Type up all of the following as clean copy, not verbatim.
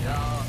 Ja.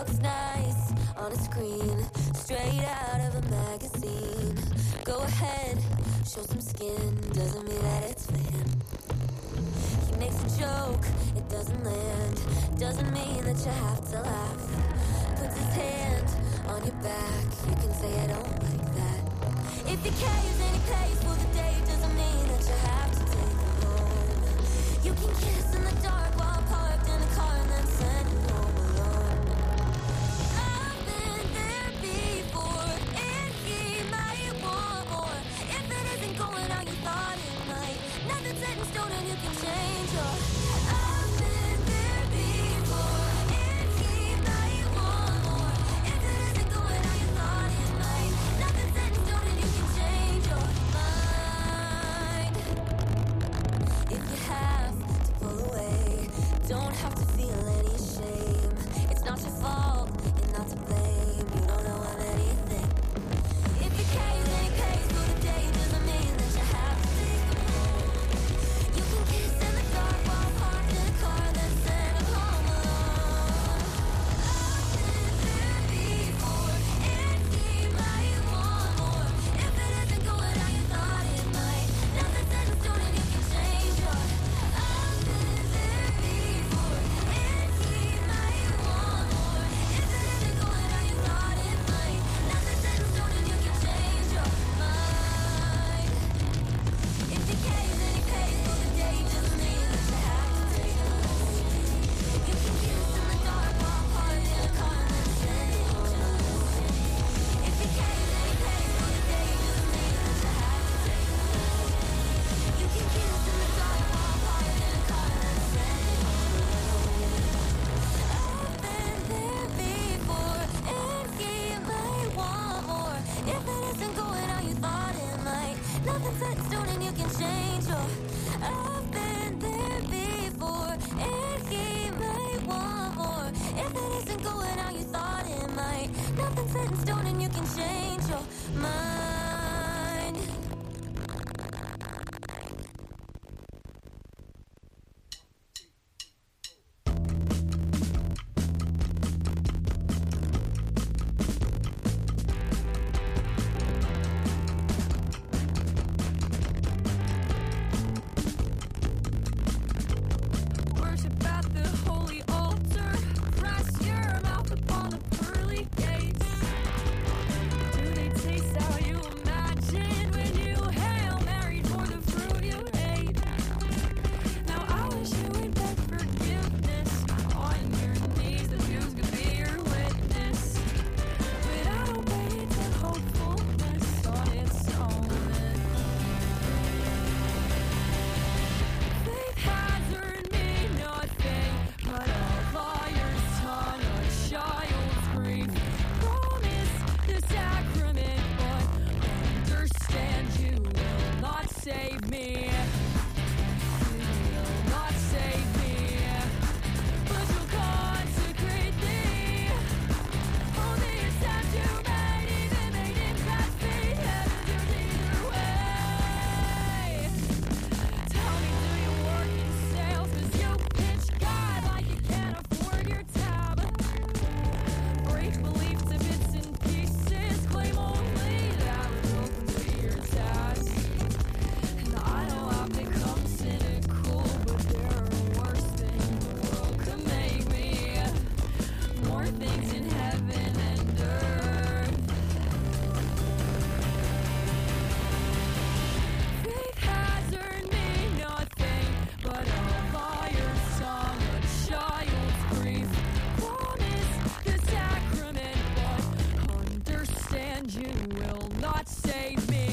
looks nice on a screen, straight out of a magazine. Go ahead, show some skin, doesn't mean that it's for him. He makes a joke, it doesn't land, doesn't mean that you have to laugh. Puts his hand on your back, you can say I don't like that. If he caves and he pays for the date, doesn't mean that you have to take him home. You can kiss in the dark while parked in a car and then send him home alone. I've been there before, and he might want more. If it isn't going how you thought it might, nothing's set in stone and you can change your. I've been there before, and he might want more. If it isn't going how you thought it might, nothing's set in stone and you can change your mind. If you have to pull away, don't have to feel any shame. It's not your fault, you're not to blame. You don't know of anything. If he caves and he pays for the day, doesn't mean that you have to take him home. You can kiss in the dark while parked in a car and then send him home alone. I've been there before, and he might want more. If it isn't going how you thought it might, nothing's set in stone and you can change your. I've been there before, and he might want more. If it isn't going how you thought it might, nothing's set in stone and you can change your mind. If he caves and he pays for the day, doesn't mean that you have to take him home. You can kiss in the dark while parked in a car and then send him home alone. If he caves and he pays for the day, doesn't mean that you have to take him home. You can kiss in the dark while parked in a car and then send him home alone. I've been there before, and he might want more. If it isn't going how you thought it might, nothing's set in stone and you can change your. I've been there before, and he might want more. If it isn't going how you thought it might, nothing's set in stone and you can change your mind. Worship at the holy altar, press your mouth upon the pearly gates. Do they taste how you imagine when you hail Mary for the fruit you ate? Now I wish you would beg forgiveness on your knees, that Jews could be your witness. But I don't pay it to hopefulness on its own. Faith has earned me nothing but a liar's tongue, a child's grief. Promise the sacrament, but understand you will not save me. You will not save me, but you'll consecrate thee. Only it's time to made, even made in bad faith. Heaven's yours either way. Tell me, do you work in sales? 'Cause you pitch God like you can't afford your tab. Break belief to bits and pieces. Claim only that we're welcome to your task. And I know I've become cynical, but there are worse things the world could make me. More things in heaven and earth. Faith has earned me nothing but a liar's tongue, a child's grief. Promise the sacrament, but understand you will not save me.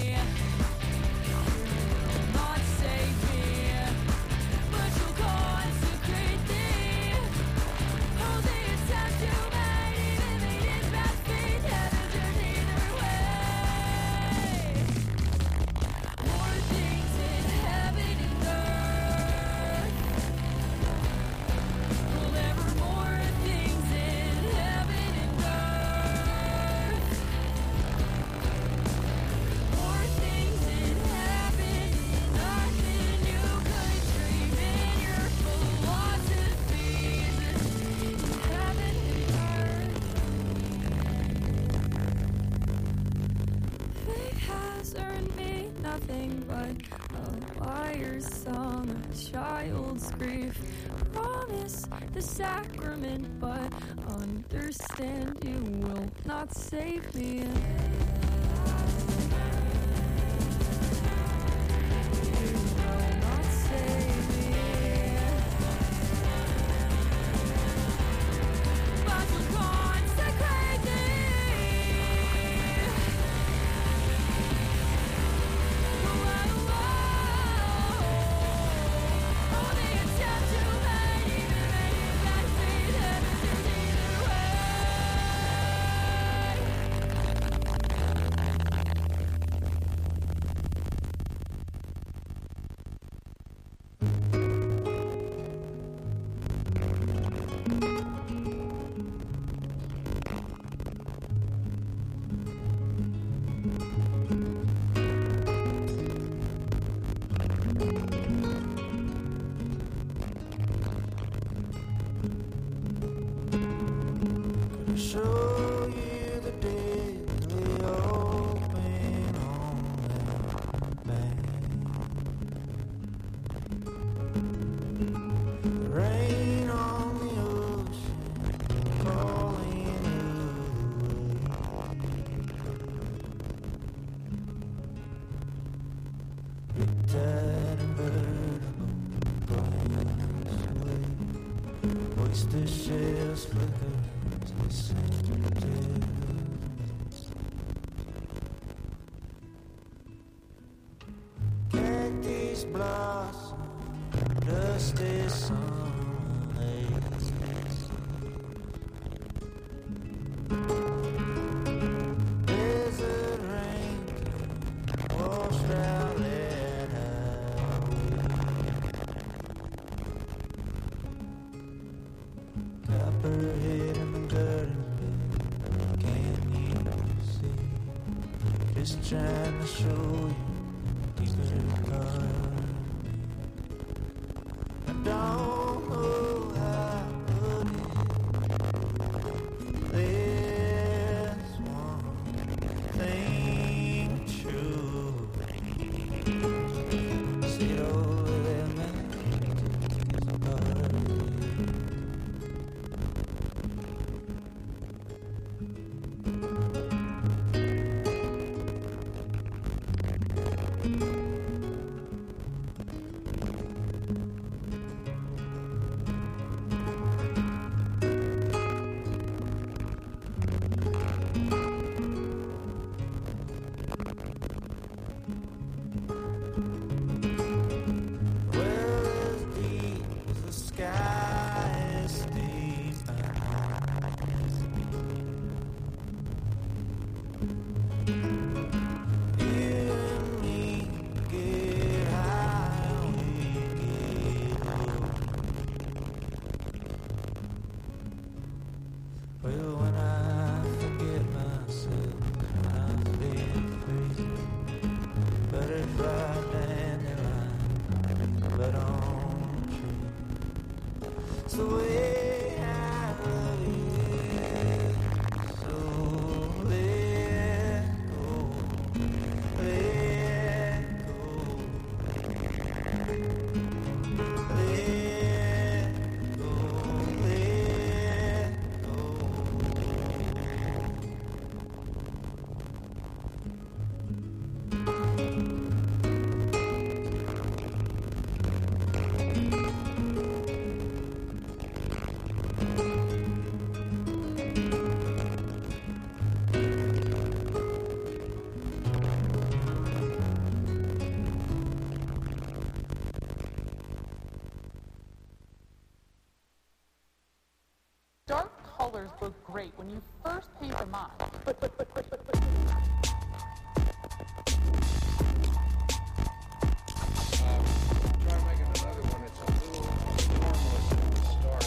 You will not save me, but you'll consecrate thee. Only it's time to made, even made in bad faith. Heaven's yours either way. More things in heaven and earth. Well, there were more things in heaven and earth. nothing but a liar's song, a child's grief. Promise the sacrament, but understand you will not save me. Trying to show you deeper color. I don't know how to put it. There's one thing true. See it over there, man. It's a part of look great when you first paint them on. Try making another one that's a little warmer to start.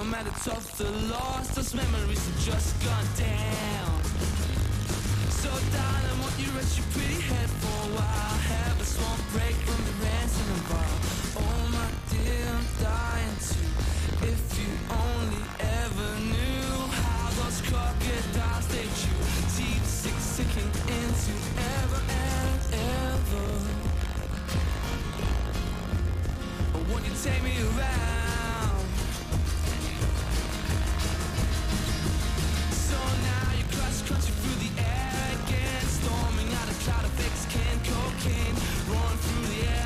matter tough the loss, those memories have just gone down. So darling, won't you rest your pretty head for a while? Have a small break from the rants and the bar. Oh my dear, I'm dying to. If you only ever knew how those crocodiles they chew, teeth sinking into ever and ever. But won't you take me around? So now you crunching through the air again, storming out a cloud of Mexican cocaine, roaring through the air.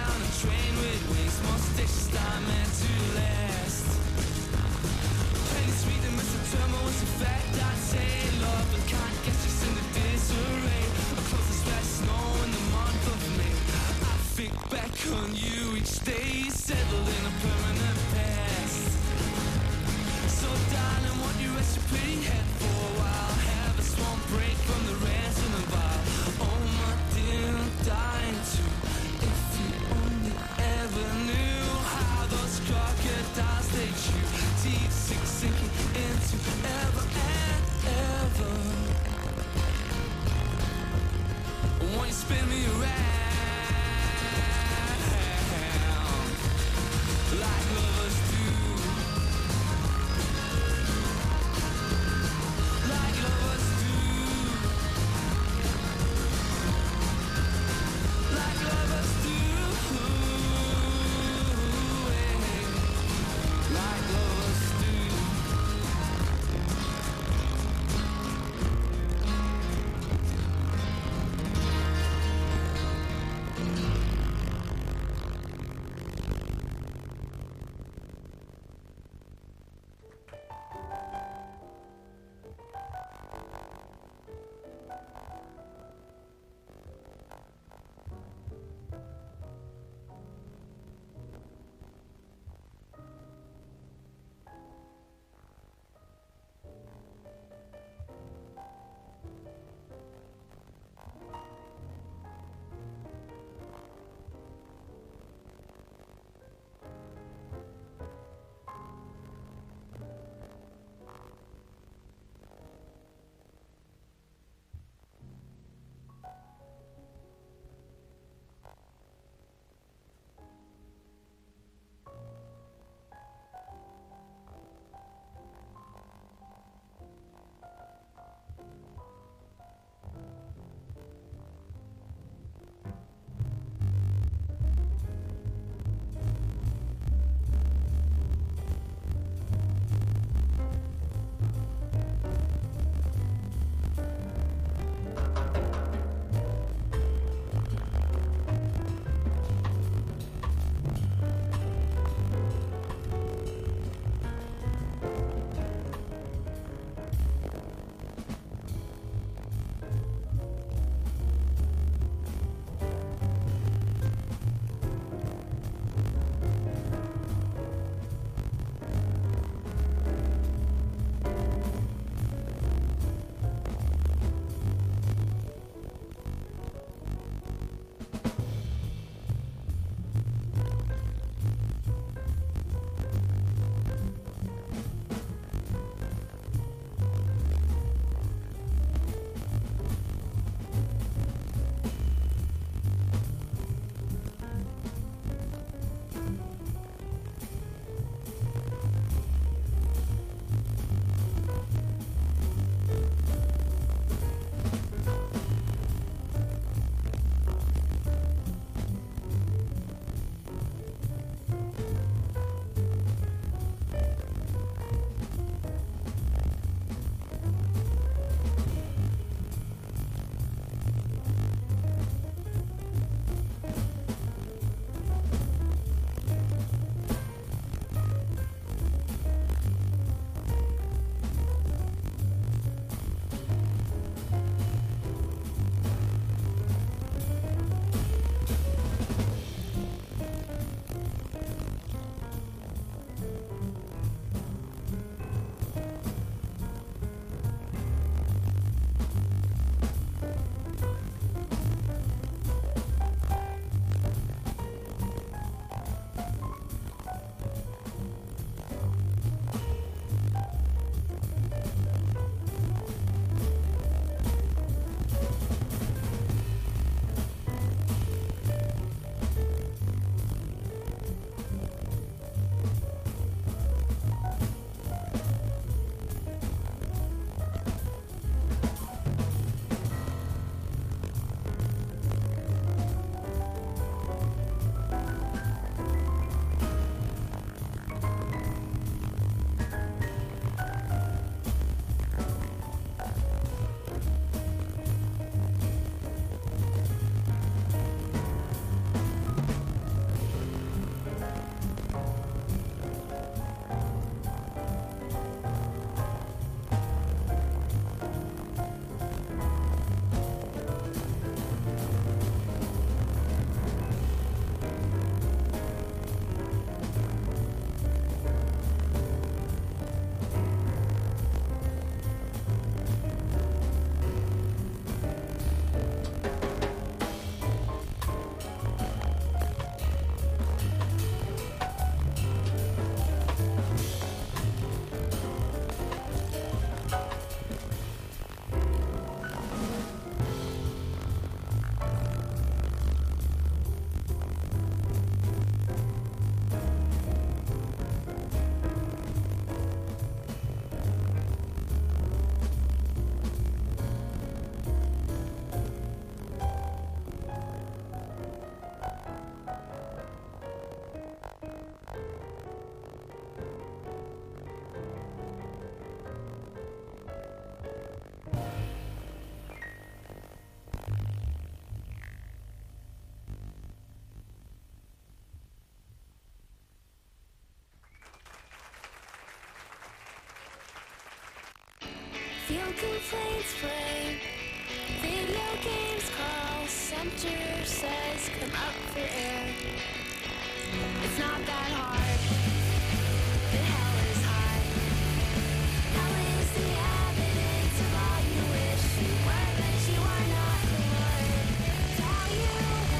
Feel complaints play, video games call, center says come up for air. It's not that hard, but hell is hard. Hell is the evidence of all you wish you were, but you are not the one. Value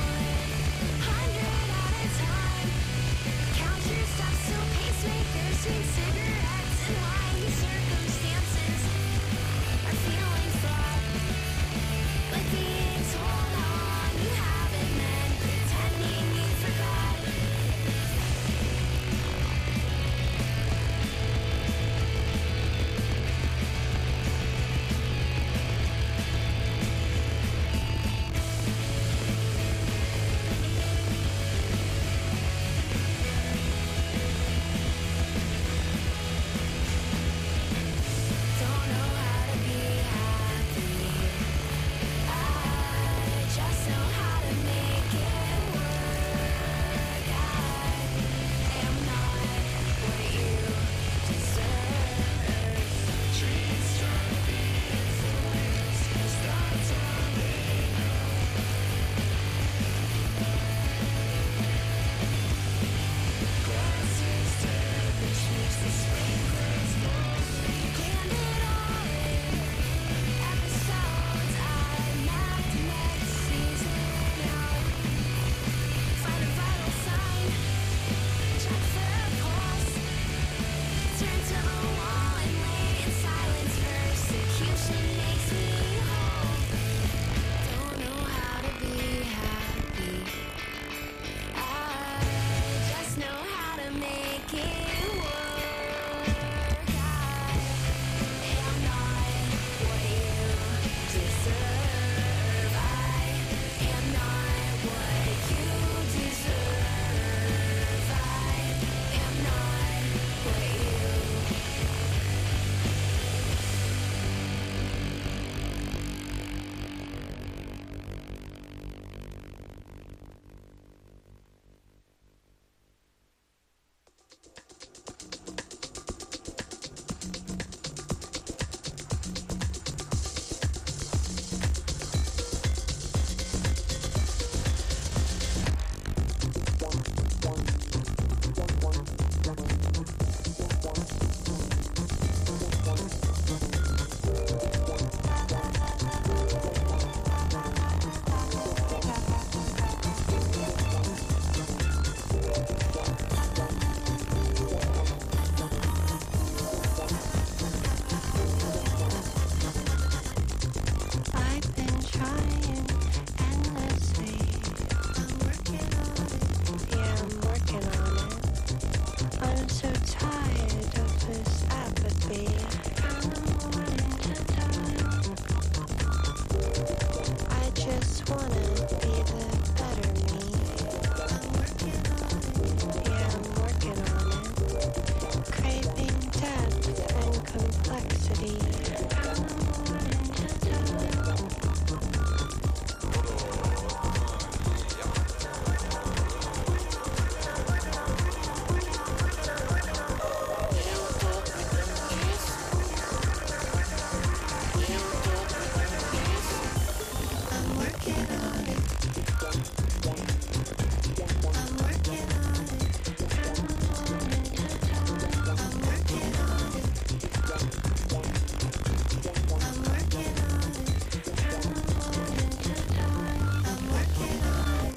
100 at a time. Count your steps to pacemakers, sweet cigarettes, and lying circumstances are feeling fraught with being told on you haven't meant, pretending you forgot. Don't know how to be happy. I just know how to make it work. I am not what you deserve. Trees trying to be influenced, stars are lit up. Glass is dead, which makes the sprinklers lonely. Planned it all in episodes. I mapped next season out. Find a vital sign, check the pulse. Turn to the wall and wait in silence. Persecution makes me whole. Don't know how to be happy. I just know how to make it work. I am not what you deserve. I am not what you deserve. I am not what you. I've been trying endlessly. I'm working on it. Yeah, I'm working on it. I'm so tired of this apathy. And I'm wanting to die. I just wanna be the better me. I'm working on it. Yeah, I'm working on it. Craving depth and complexity. And I'm wanting to die. I'm working on it. I'm working on it. I'm wanting to die. I'm working on it. I'm working on it. I'm wanting to die. I'm working on it.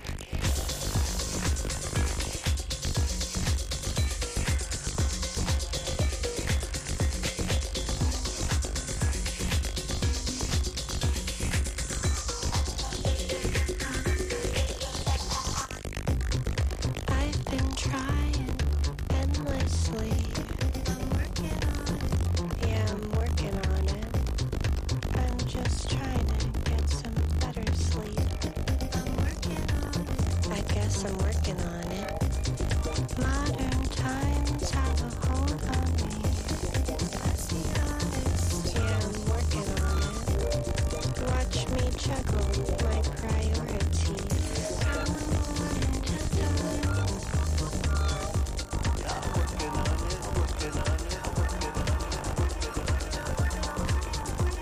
I've been trying endlessly. I'm working on it. Yeah, I'm working on it. I'm just trying to get some better sleep. I'm working on it. I guess I'm working on it. Modern times have a hold on me. Let's be honest. Yeah, I'm working on it. Watch me juggle my priorities. I'm wanting to die. Working on it, working on it, working on it, working on it.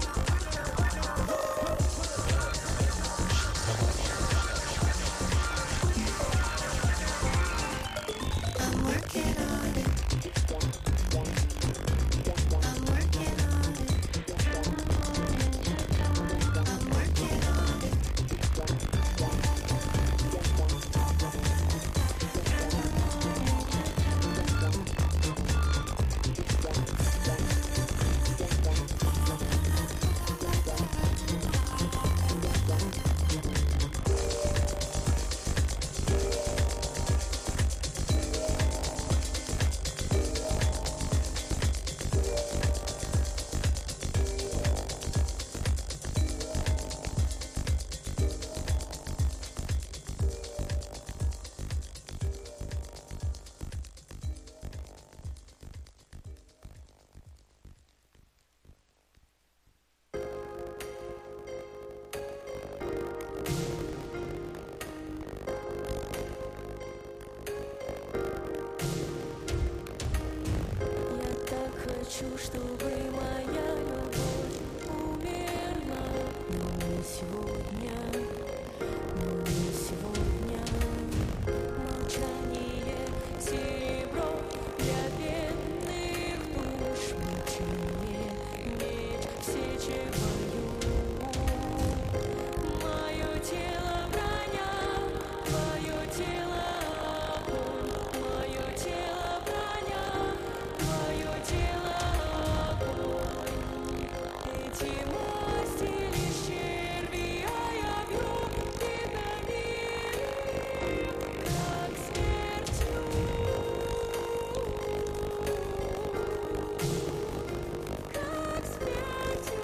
хочу, чтобы моя любовь умерла, но не сегодня, молчание серебро для бедных душ, мучение меч в сече бою. Мое тело броня, твое тело огонь, мое тело броня, твое тело огонь. Эти масти лишь черви, а я бью тебя миром, как смертью. Как смертью.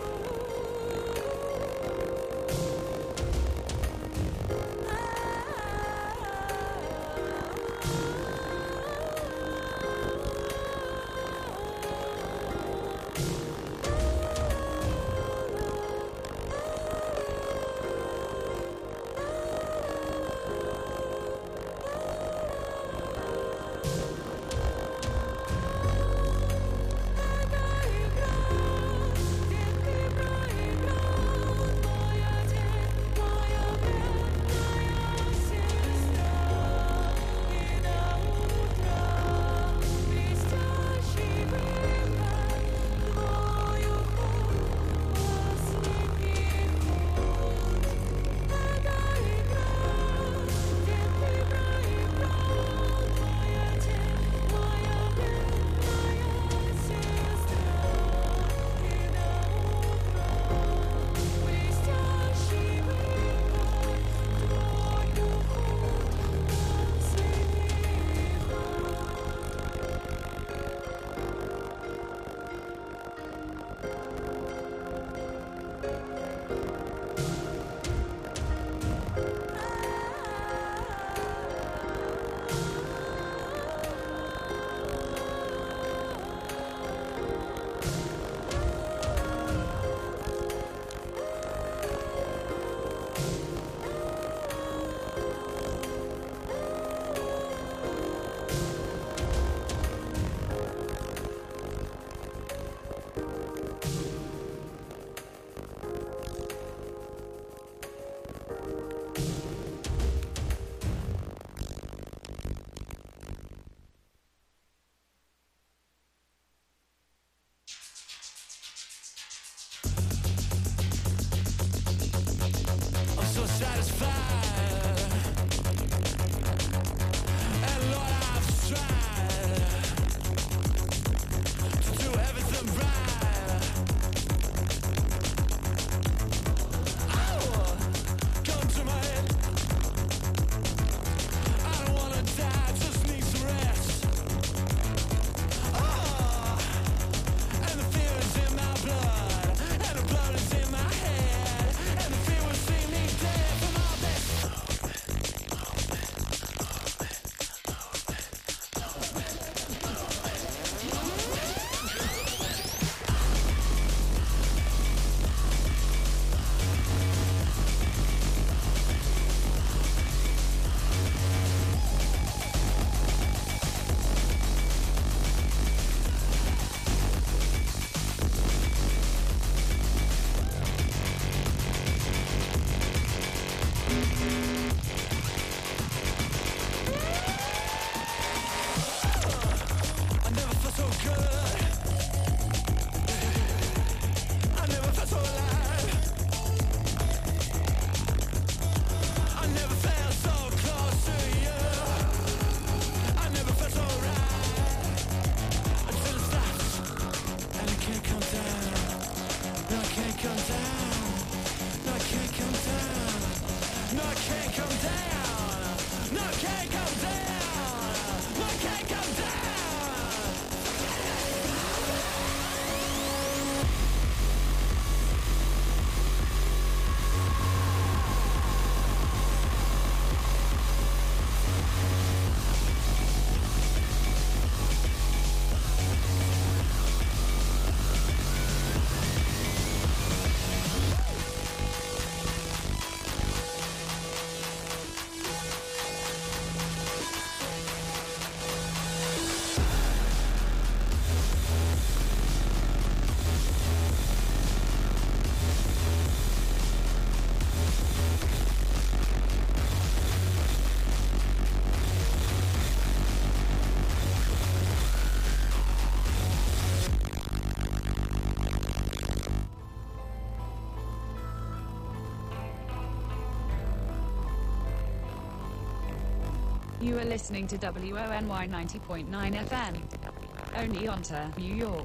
I'm so satisfied, and Lord, I've tried to do everything right. Oh, come to my head. I don't wanna die, just need some rest. Oh, and the fear is in my blood, and the blood is in my head, and the fear will see me dead from all this. I never felt so good. I never felt so alive. I never felt so close to you. I never felt so right until it stops, and I can't come down. No, I can't come down. No, I can't come down. No, I can't come down. No, I can't come down. No, I can't come down. You are listening to WONY 90.9 FM. Only on to New York.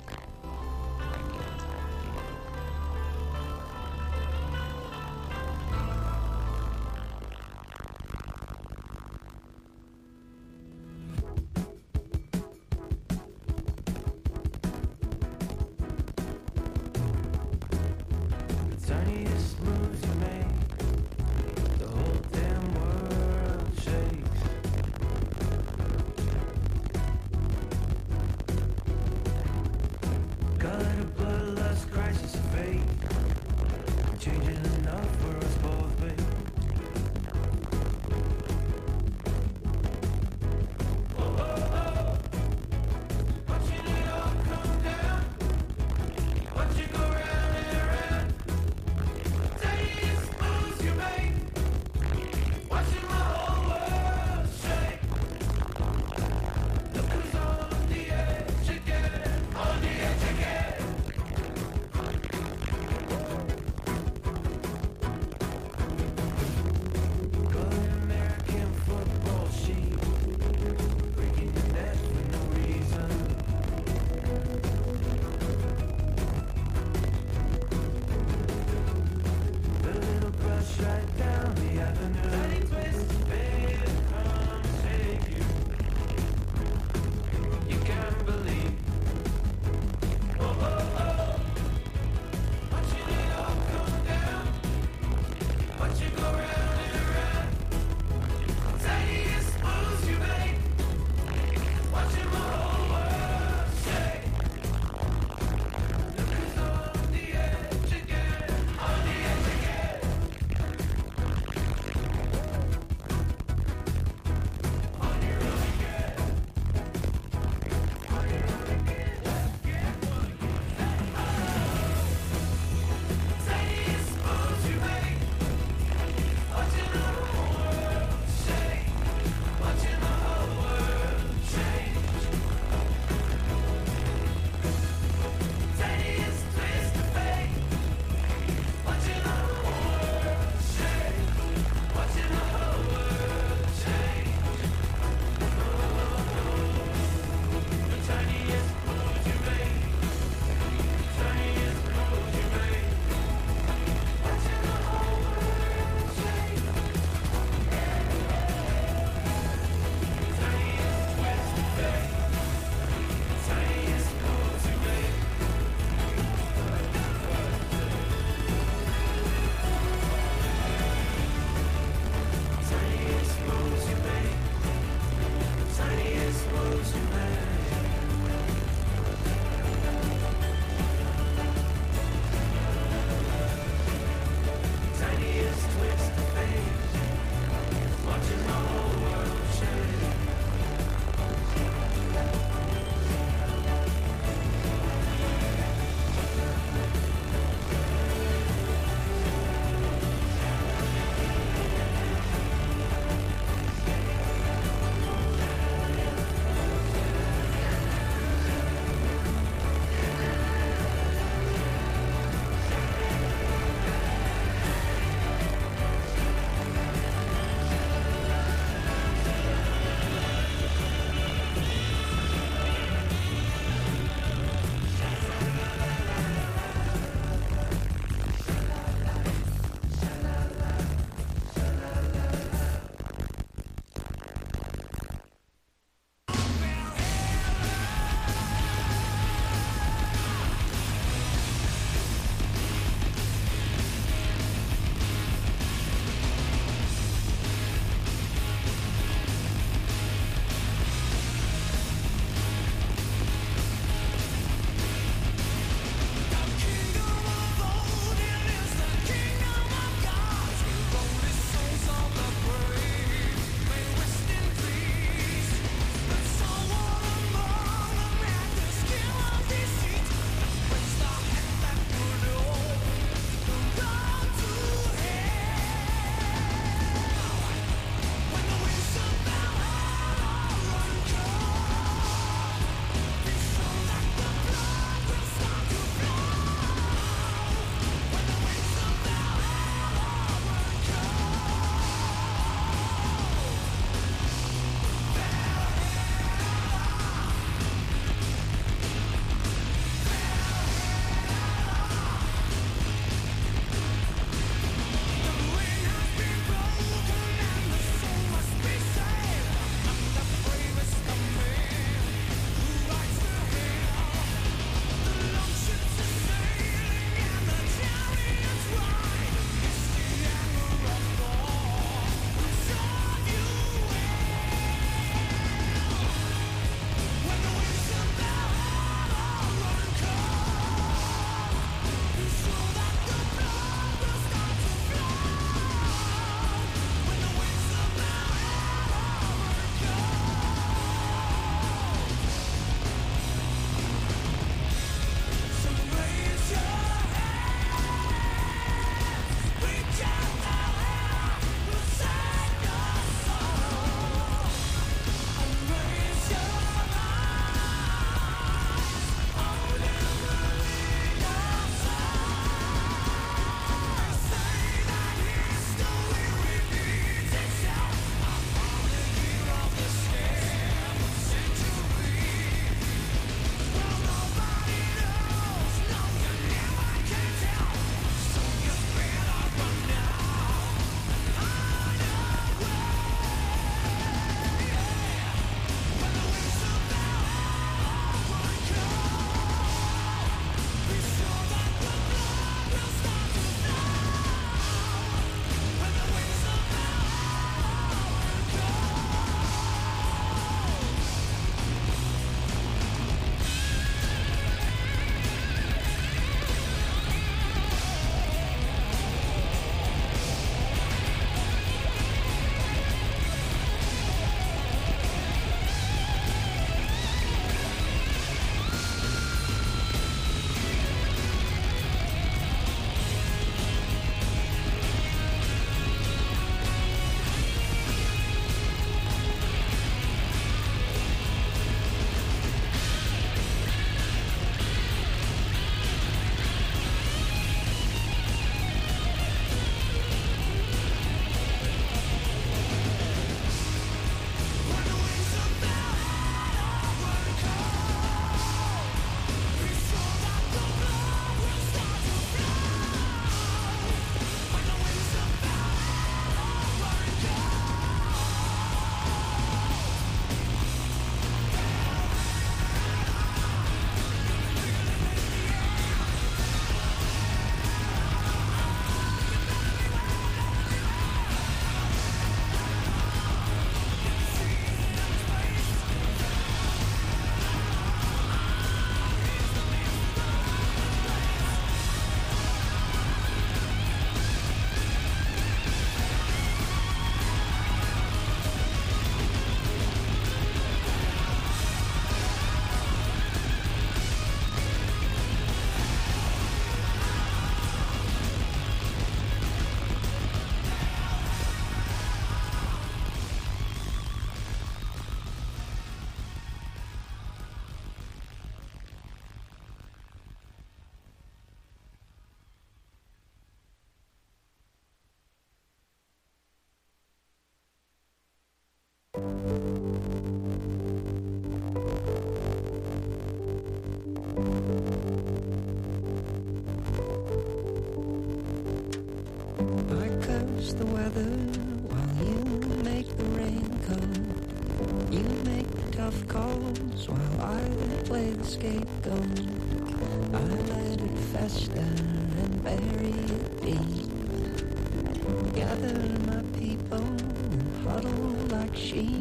I curse the weather while you make the rain come. You make the tough calls while I play the scapegoat. I let it fester and bury it deep. Gather my people and huddle like sheep.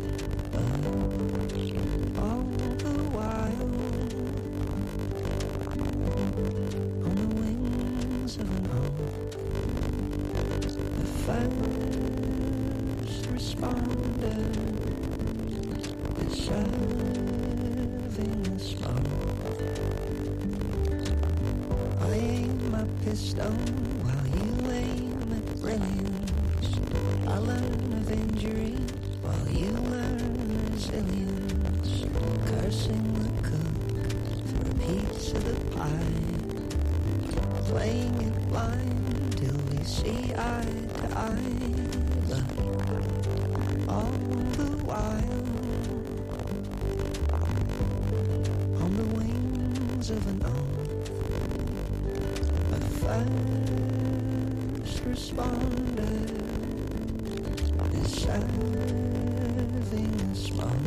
All the while, on the wings of an owl, the first responder is serving the smoke. I aim my pistol while you aim at brilliance. I learn of injury while you learn resilience. Cursing the cook for a piece of the pie. Playing it blind till we see eye to eye. But all the while, on the wings of an owl, a first responder is serving a smoke.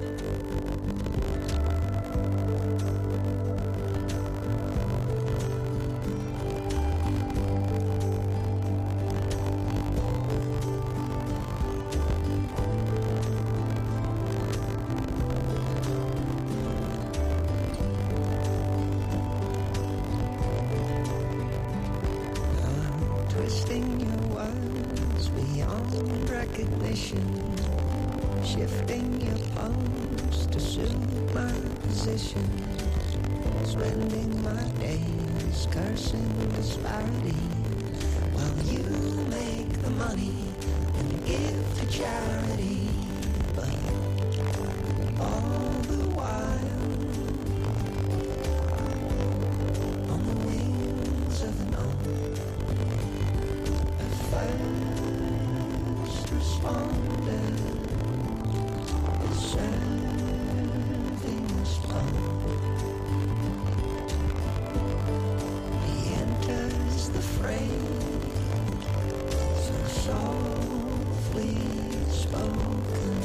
Twisting your words beyond recognition, shifting your pose to suit my position, spending my days cursing disparity while you make the money and give to charity. But all the while, on the wings of an owl, first responder is serving us home. He enters the fray, so softly spoken.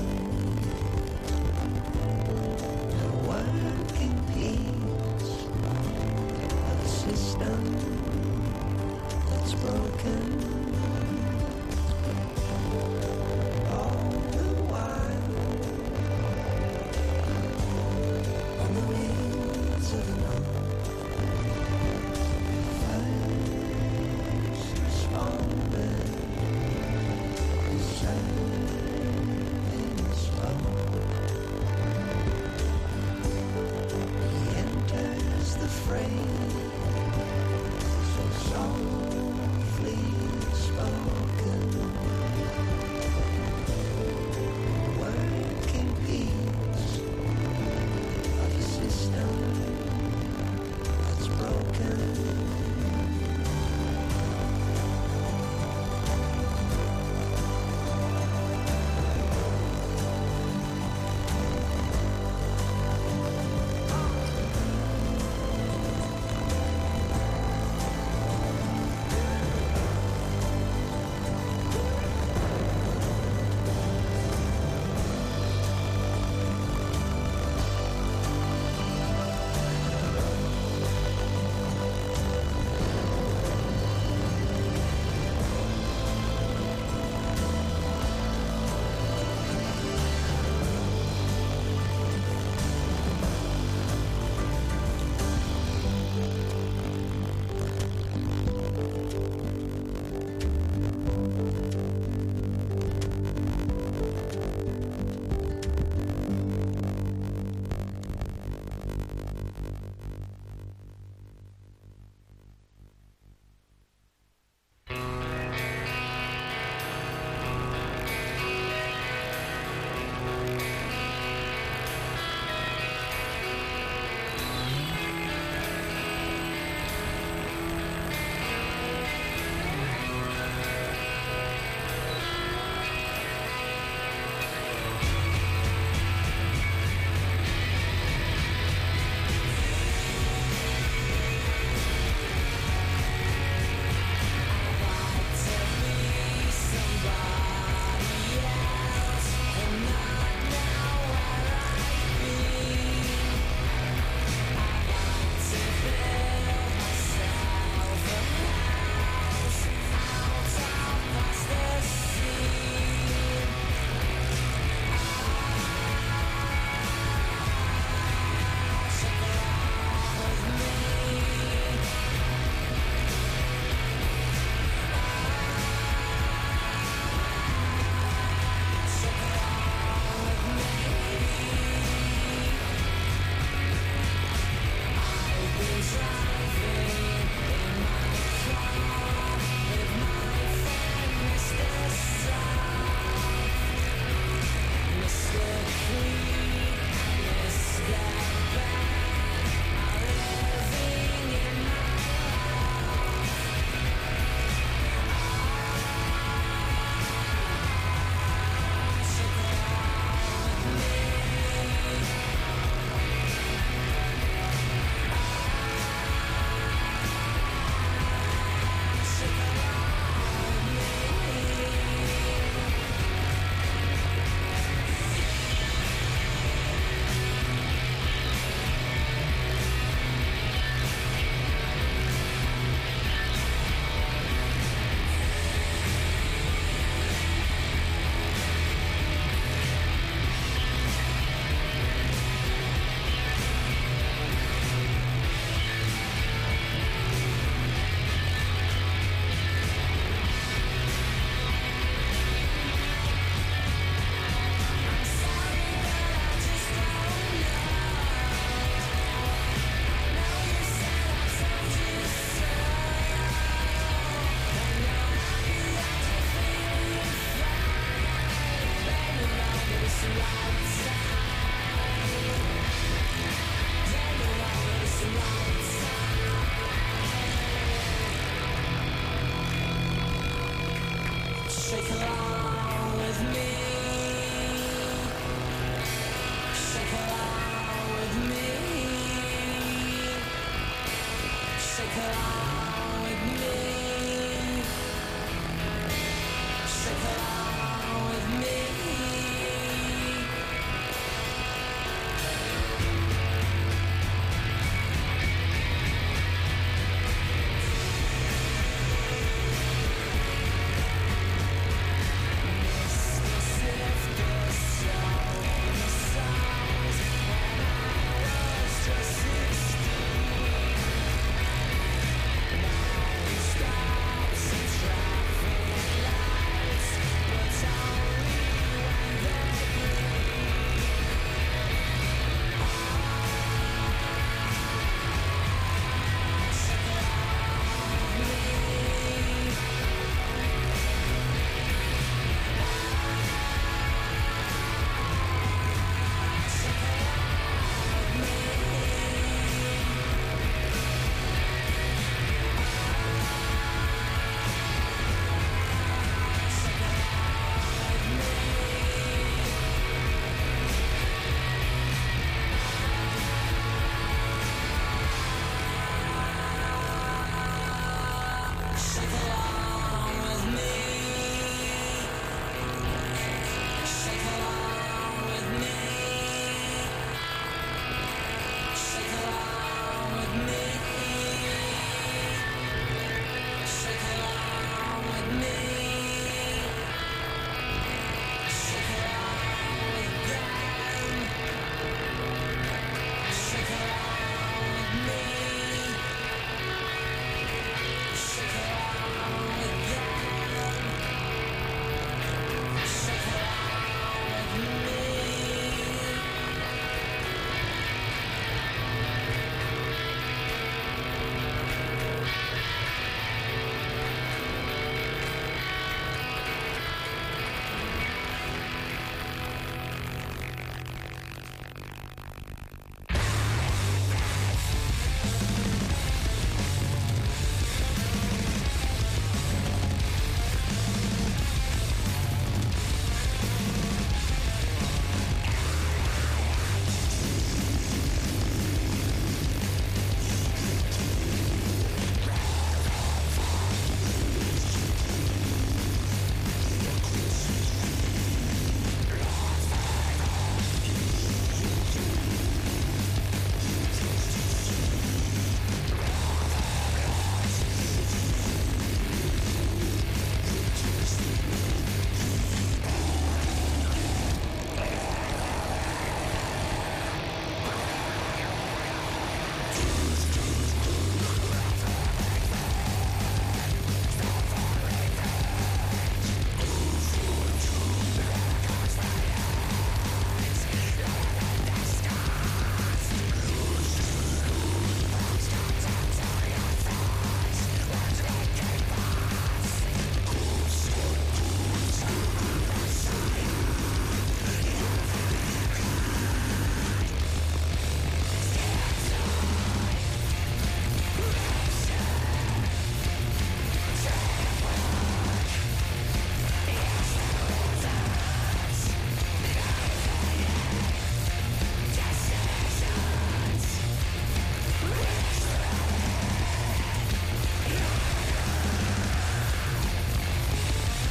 A working piece of a system that's broken. Shake along with me. Shake along with me. Shake along.